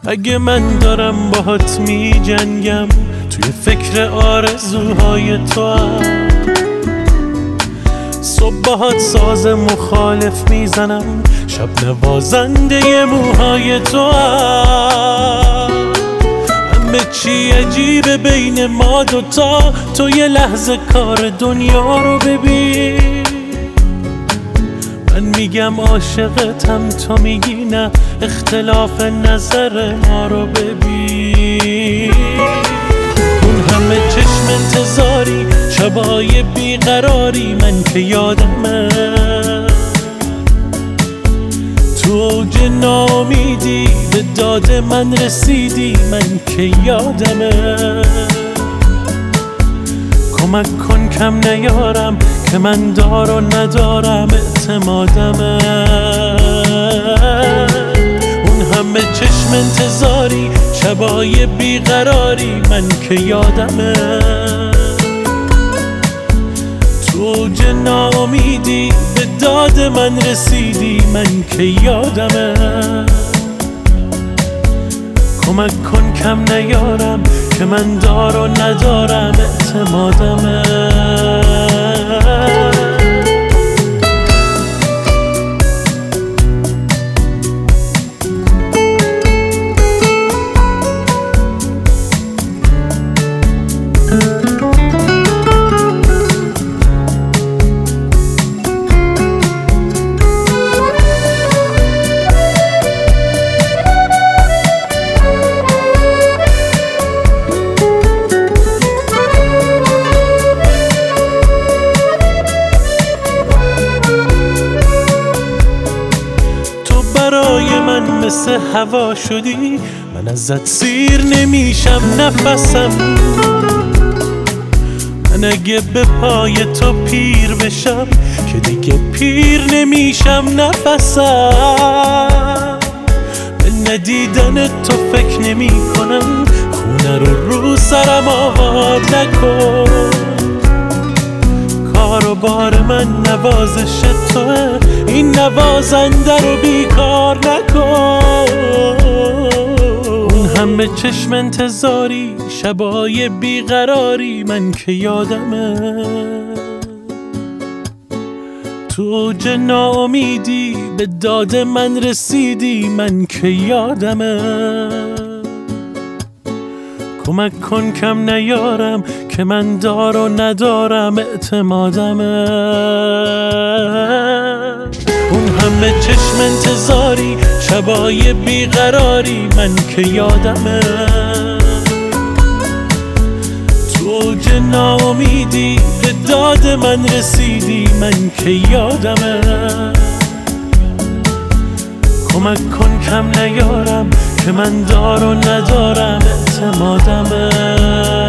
اگه من دارم باهات می جنگم، توی فکر آرزوهای تو هم صبح باهات ساز مخالف میزنم، شب نوازنده موهای تو هم. همه چی عجیبه بین ما دوتا، تو یه لحظه کار دنیا رو ببین. من میگم عاشقتم، تو میگی نه، اختلاف نظر ما رو ببین. اون همه چشم انتظاری، شبای بیقراری، من که یادمه تو اوج ناامیدی به داد من رسیدی، من که یادمه. کمک کن کم نیارم که من دار و ندارم اعتمادمه. اون همه چشم انتظاری، شبای بیقراری، من که یادمه تو اوج ناامیدی به داد من رسیدی، من که یادمه. کمک کن کم نیارم که من دار و ندارم اعتمادمه. برای من مثل هوا شدی، من ازت سیر نمیشم نفسم. من اگه به پای تو پیر بشم که دیگه پیر نمیشم نفسم. به ندیدن تو فکر نمی کنم، خونه رو سرم آوار نکن. کار و بار من نوازش توه، این نوازنده رو بیکار نکن. اون همه چشم انتظاری، شبای بیقراری، من که یادمه تو اوج ناامیدی به داد من رسیدی، من که یادمه. کمک کن کم نیارم که من دار و ندارم اعتمادمه. اون همه چشم انتظاری، شبای بیقراری، من که یادمه تو اوج ناامیدی به داد من رسیدی، من که یادمه. کمک کن کم نیارم که من دار و ندارم اعتمادمه.